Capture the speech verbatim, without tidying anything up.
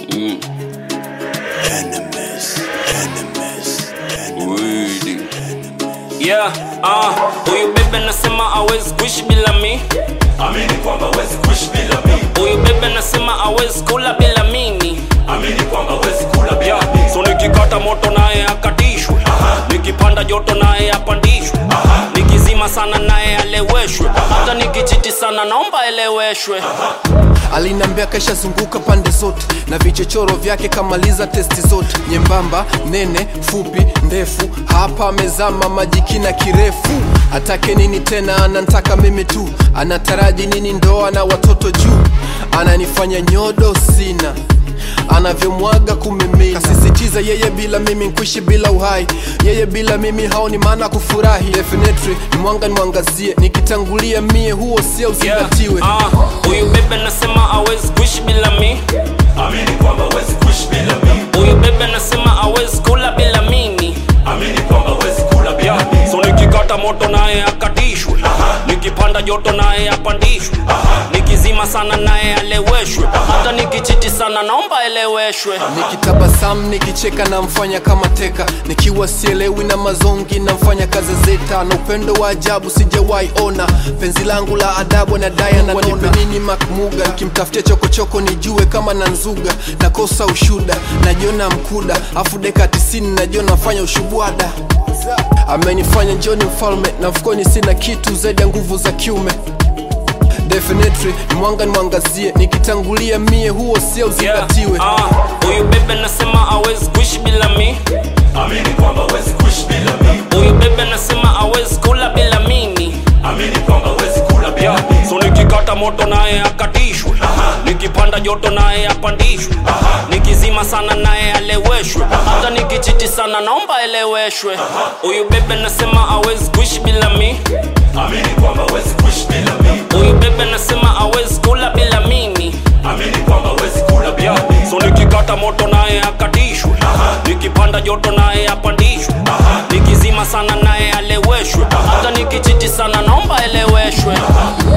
Mm. Enemies, enemies, Really? Yeah, ah, huyu bebe nasema hawezi kuishi bila mi. amini kwamba hawezi kuishi bila mimi. Huyu bebe nasema hawezi kula bila mimi. Amini kwamba hawezi kula bila mimi. So nikikata moto naye akatishwe, nikipanda joto naye apandishwe, nikizima sana naye aleweshwe, hata nikichiti sana naomba eleweshwe. Alinambia kesha zunguka pande zote na vichochoro vyake kamaliza testi zote, nyembamba, nene, fupi, ndefu, hapa amezama majikina kirefu. Atake nini tena, anantaka mimi tu, anataraji nini, ndoa na watoto juu, ananifanya nyodo sina, anavyomwaga kumimina. Kasisitiza yeye bila mimi nkuishi bila uhai, yeye bila mimi haoni maana kufurahi. Definitely ni mwanga nimwangazie, nikitangulia mie huo sio uzingatiwe. Yeah, ah, huyu bebe nasema hawezi kuishi bila mi. Amini kwamba hawezi kuishi bila mimi. Huyu bebe nasema hawezi kula bila mimi. Amini kwamba hawezi kula bila mimi. So nikikata moto naye akatishwe, nikipanda joto naye apandishwe, nikizima sana naye aleweshwe, hata nikichiti sana naomba eleweshwe. Nikitabasamu nikicheka na mfanya kama teka, nikiwa sielewi na mazongi na mfanya kazi zeta, na upendo wa ajabu sijawahi ona, penzi langu la adabu na daya na nona. Wanipe nini makmuga, nikimtafutia chokochoko nijue kama na nzuga, nakosa ushuda, najiona mkuda, afu deka tisini najiona fanya ushubwada. Amenifanya njoni mfalme, na mfukoni sina kitu zaidi ya nguvu za kiume. Definitely ni mwanga nimwangazie, nikitangulia mie huo sio uzingatiwe. Yeah, ah, huyu bebe nasema hawezi kuishi bila mi. Amini kwamba hawezi kuishi bila mimi. Huyu bebe nasema hawezi kula bila mimi. Amini kwamba hawezi kula bila mimi. So nikikata moto naye akatishwe, nikipanda joto naye apandishwe, nikizima sana naye aleweshwe, hata nikichiti sana naomba eleweshwe. Huyu bebe nasema hawezi kuishi bila mi. Amini kwamba hawezi kuishi bila mimi. Huyu bebe nasema hawezi kula bila mimi. Amini kwamba hawezi kula bila mimi. So nikikata moto naye akatishwe, nikipanda joto naye apandishwe, nikizima sana naye aleweshwe, hata nikichiti sana naomba eleweshwe.